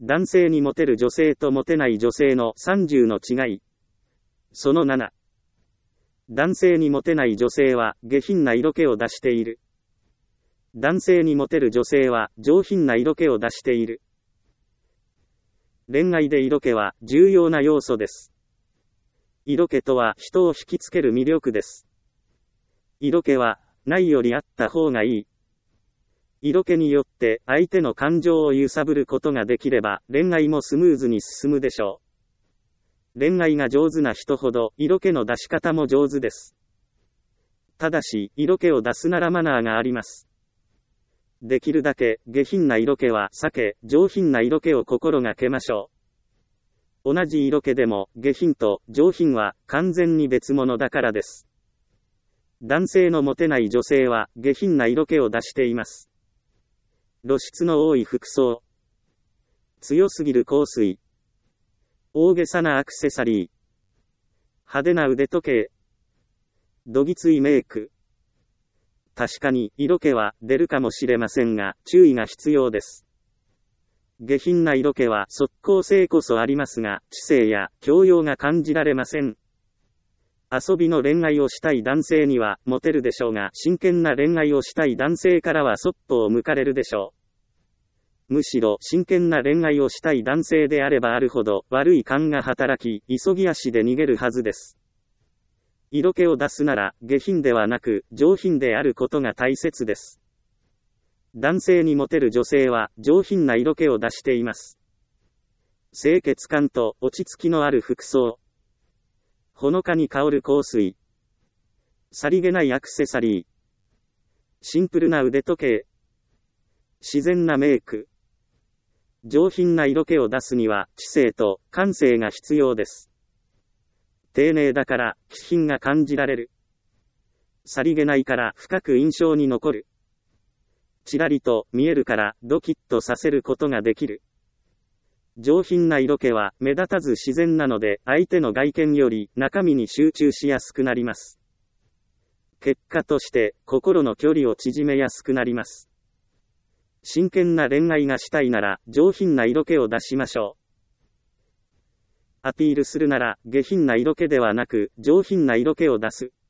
男性にモテる女性とモテない女性の30の違い。その7。男性にモテない女性は下品な色気を出している。男性にモテる女性は上品な色気を出している。恋愛で色気は重要な要素です。色気とは人を引きつける魅力です。色気はないよりあった方がいい。色気によって相手の感情を揺さぶることができれば恋愛もスムーズに進むでしょう。恋愛が上手な人ほど色気の出し方も上手です。ただし色気を出すならマナーがあります。できるだけ下品な色気は避け、上品な色気を心がけましょう。同じ色気でも下品と上品は完全に別物だからです。男性のモテない女性は下品な色気を出しています。露出の多い服装、強すぎる香水、大げさなアクセサリー、派手な腕時計、どぎついメイク。確かに色気は出るかもしれませんが、注意が必要です。下品な色気は即効性こそありますが、知性や教養が感じられません。遊びの恋愛をしたい男性にはモテるでしょうが、真剣な恋愛をしたい男性からはそっぽを向かれるでしょう。むしろ真剣な恋愛をしたい男性であればあるほど悪い勘が働き、急ぎ足で逃げるはずです。色気を出すなら下品ではなく上品であることが大切です。男性にモテる女性は上品な色気を出しています。清潔感と落ち着きのある服装、ほのかに香る香水、さりげないアクセサリー、シンプルな腕時計、自然なメイク。上品な色気を出すには知性と感性が必要です。丁寧だから気品が感じられる。さりげないから深く印象に残る。ちらりと見えるからドキッとさせることができる。上品な色気は目立たず自然なので相手の外見より中身に集中しやすくなります。結果として心の距離を縮めやすくなります。真剣な恋愛がしたいなら上品な色気を出しましょう。アピールするなら下品な色気ではなく上品な色気を出す。